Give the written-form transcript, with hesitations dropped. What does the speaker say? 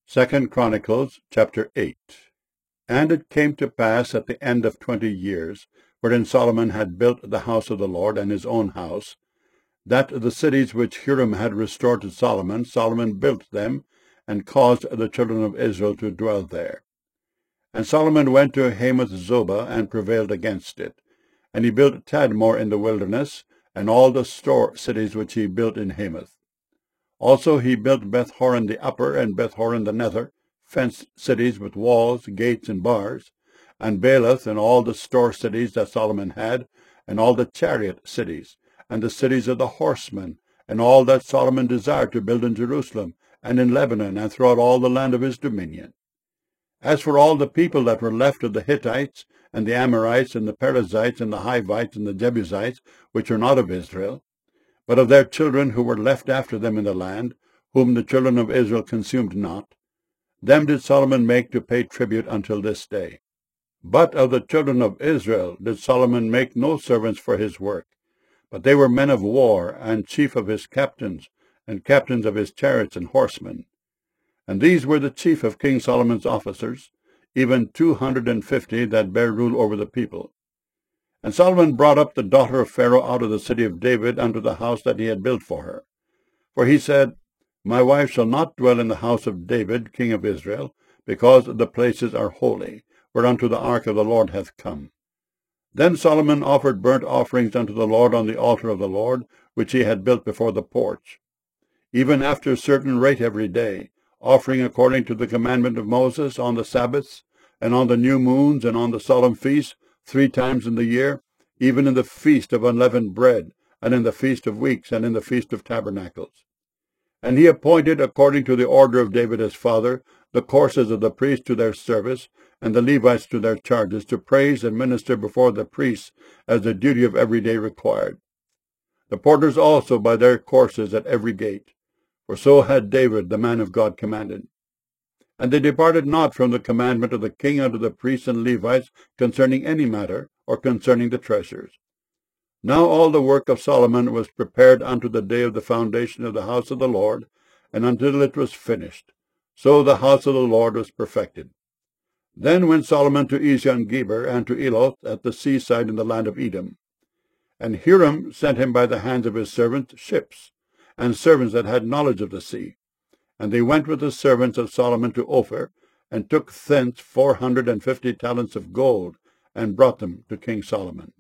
Second Chronicles chapter 8. And it came to pass at the end of 20 years, wherein Solomon had built the house of the Lord and his own house, that the cities which Hiram had restored to Solomon, Solomon built them, and caused the children of Israel to dwell there. And Solomon went to Hamath Zobah, and prevailed against it. And he built Tadmor in the wilderness, and all the store cities which he built in Hamath. Also he built Beth-horon the upper, and Beth-horon the nether, fenced cities with walls, gates, and bars, and Baalath, and all the store cities that Solomon had, and all the chariot cities, and the cities of the horsemen, and all that Solomon desired to build in Jerusalem, and in Lebanon, and throughout all the land of his dominion. As for all the people that were left of the Hittites, and the Amorites, and the Perizzites, and the Hivites, and the Jebusites, which are not of Israel, but of their children who were left after them in the land, whom the children of Israel consumed not, them did Solomon make to pay tribute until this day. But of the children of Israel did Solomon make no servants for his work, but they were men of war, and chief of his captains, and captains of his chariots and horsemen. And these were the chief of King Solomon's officers, even 250 that bare rule over the people. And Solomon brought up the daughter of Pharaoh out of the city of David unto the house that he had built for her. For he said, My wife shall not dwell in the house of David, king of Israel, because the places are holy, whereunto the ark of the Lord hath come. Then Solomon offered burnt offerings unto the Lord on the altar of the Lord, which he had built before the porch, even after a certain rate every day, offering according to the commandment of Moses on the Sabbaths, and on the new moons, and on the solemn feasts, 3 times in the year, even in the feast of unleavened bread, and in the feast of weeks, and in the feast of tabernacles. And he appointed, according to the order of David his father, the courses of the priests to their service, and the Levites to their charges, to praise and minister before the priests, as the duty of every day required. The porters also by their courses at every gate, for so had David the man of God commanded. And they departed not from the commandment of the king unto the priests and Levites concerning any matter, or concerning the treasures. Now all the work of Solomon was prepared unto the day of the foundation of the house of the Lord, and until it was finished. So the house of the Lord was perfected. Then went Solomon to Ezion-Geber, and to Eloth at the seaside in the land of Edom. And Hiram sent him by the hands of his servants ships, and servants that had knowledge of the sea. And they went with the servants of Solomon to Ophir, and took thence 450 talents of gold, and brought them to King Solomon.